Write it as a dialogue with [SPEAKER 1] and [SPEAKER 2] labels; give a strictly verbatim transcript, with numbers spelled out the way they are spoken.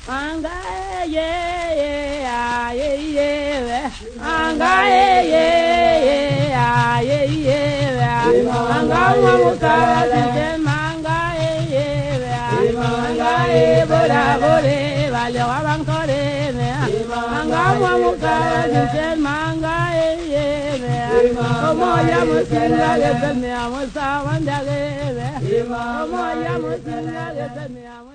[SPEAKER 1] anga ye ye ye ye anga ye ye ye ye anga mukara de manga ye anga ye bora bore vale wabankore anga mukara de manga ye omo ya musinga ge me amusa wandage omo ya musinga ge me